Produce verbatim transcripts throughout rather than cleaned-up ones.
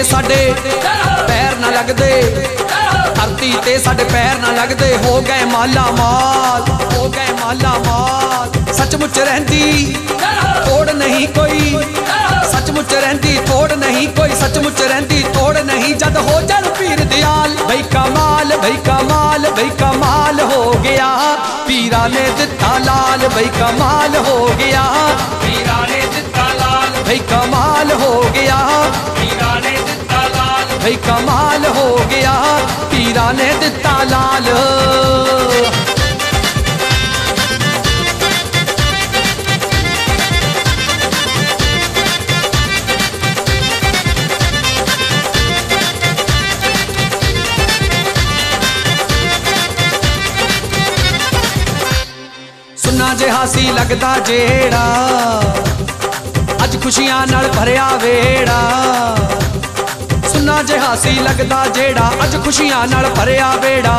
साडे पैर ना लगदे, धरती ते साडे पैर ना लगदे। हो गए माला माल, हो गए माला माल। सचमुच रहंदी तोड़ नहीं कोई, सचमुच रहंदी तोड़ नहीं कोई, सचमुच रहंदी तोड़ नहीं। जद हो जल पीर दयाल, भाई कमाल भाई कमाल भाई कमाल हो गया, पीरा ने दिता लाल, भाई कमाल हो गया, पीरा ने दिता लाल, भाई कमाल हो गया, पीरा ने दिता लाल, भाई कमाल हो गया, पीरा ने दिता लाल। सुना जे हासी लगदा जेड़ा, अज खुशियां नाल भरिया वेड़ा। सुना जे हासी लगदा जेड़ा, अज खुशियां नाल भरिया वेड़ा।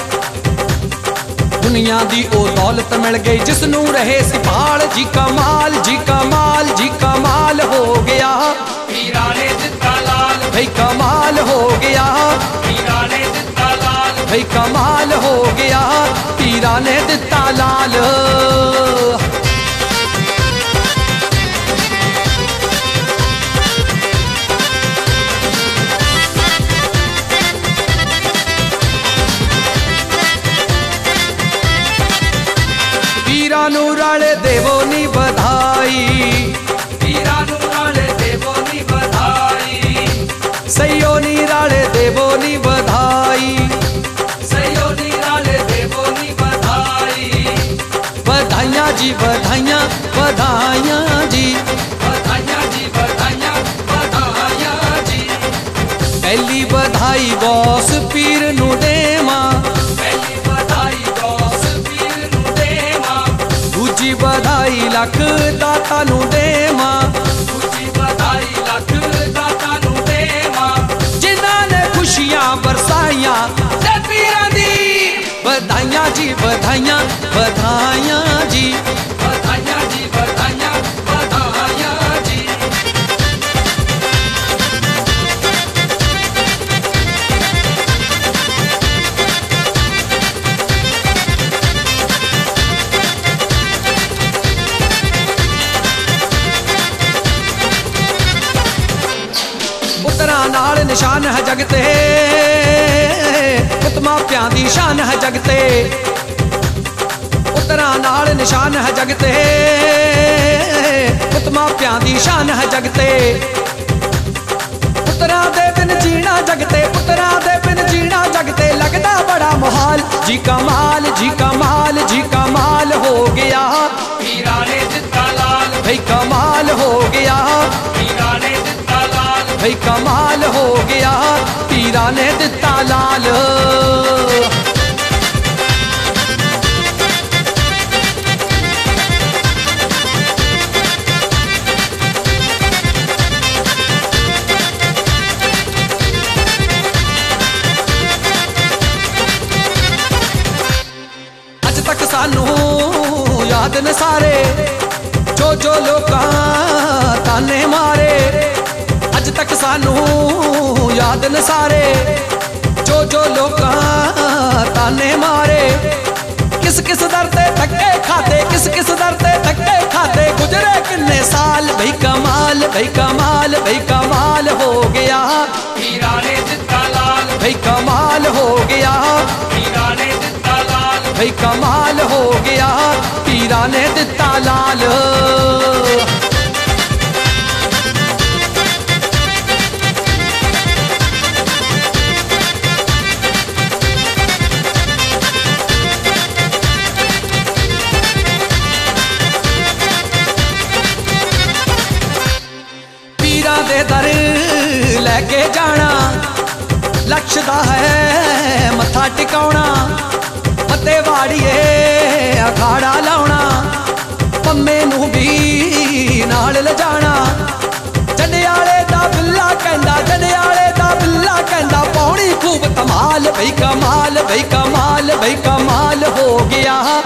दुनिया दी ओ दौलत मिल गई जिसनू रहे सिपाल, जी कमाल जी कमाल जी कमाल हो गया, पीरा ने दिता लाल, भाई कमाल हो गया, पीरा ने दिता लाल, भाई कमाल हो गया, पीरा ने दिता लाल। पीरा नू रल देवो नी बधाई, पीरा नू रल देवो नी बधाई, सैयो नी रल देवो नी बधाई, सैयो नी रल देवो नी बधाई। बधाइयाँ जी बधाइयाँ बधाइयाँ जी, बधाइयाँ जी बधाइयाँ बधाइयाँ जी। पहली बधाई गौस पीर नू देवा, पहली बधाई गौस पीर नू देवा, दूजी बधाई लख दाता नू देवा, दूजी बधाई लख दाता नू देवा। जिन्हां ने खुशियां बरसाइयां ते पीरां दी बधाइयाँ जी बधाइयाँ बधाइयाँ जी, बधाइयाँ जी बधाइयाँ बधाइयाँ जी। पुत्रा नाल निशान है जगते, पुत मापियां दी शान है जगते। पुत्रा नाल निशान है जगते, पुत मापियां दी शान है जगते। पुत्रा दे बिन जीना जगते, पुत्रा दे बिन जीना जगते। लगदा बड़ा मुहाल, जी कमाल जी कमाल जी कमाल हो गया, पीरा ने दिता लाल, भाई कमाल हो गया, पीरा ने दिता लाल, भाई कमाल हो गया, पीरा ने दिता लाल। अज तक सानू याद न सारे, जो जो लोकां ताने मारे। अज तक सानू याद न सारे, जो जो लोकां ताने मारे। किस किस दर ते धक्के खाते, किस किस दर ते धक्के खाते। गुजरे किन्ने साल, भाई कमाल भाई कमाल भाई कमाल हो गया, पीरा ने दिता लाल, भाई कमाल हो गया, पीरा ने दिता लाल, भाई कमाल हो गया, पीरा ने दिता लाल। पीरा दे दर लैके जाना, लक्ष्य दा है मत्था टिकाउणा। मते वाड़िए अखाड़ा लाउणा, पम्मे नू भी नाल लजाना। जंडियाले दा बिल्ला कहंदा, जंडियाले दा बिल्ला कहंदा। पौड़ी खूब कमाल भाई कमाल भाई कमाल भाई कमाल हो गया,